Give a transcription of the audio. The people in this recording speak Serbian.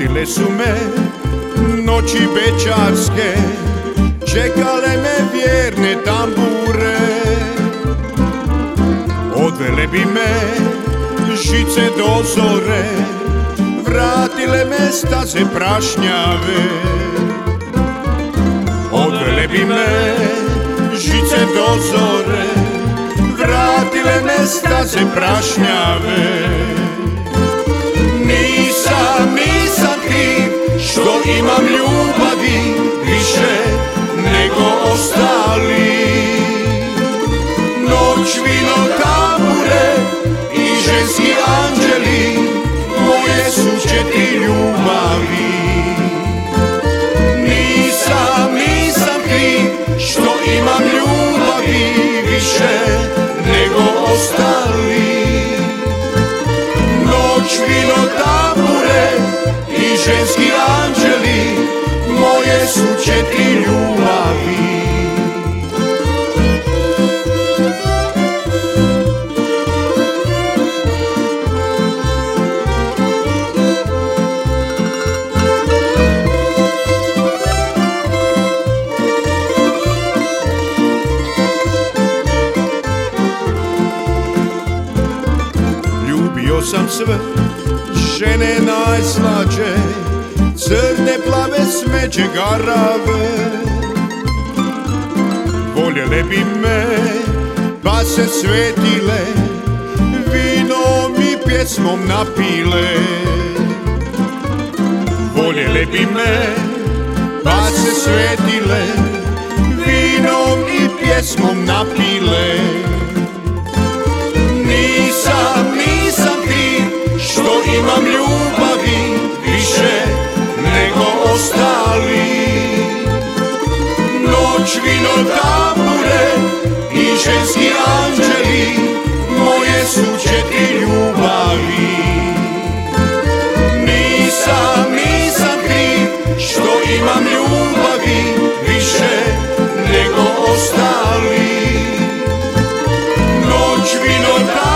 Pratile su me noći bećarske, čekale me vjerne tambure. Odvele bi me žice do zore, vratile me staze prašnjave. Odvele bi me žice do zore, vratile me staze prašnjave. Nisam kriv što imam ljubavi više nego ostali. Noć, vino, tambure i ženski anđeli, moje su 4 ljubavi. Nisam kriv što imam ljubavi više nego ostali. Noć, vino, tambure i ženski anđeli, moje su 4 ljubavi. Ljubio sam sve žene najslađe, crne, plave, smeđe, garave. Voljele bi me pa se svetile, vinom i pjesmom napile. Voljele bi me pa se svetile, vinom i pjesmom napile. Nisam kriv što imam ljubavi više nego ostali. Noć, vino, tambure i ženski anđeli, moje su 4 ljubavi. Nisam kriv što imam ljubavi više nego ostali. Noć, vino, tambure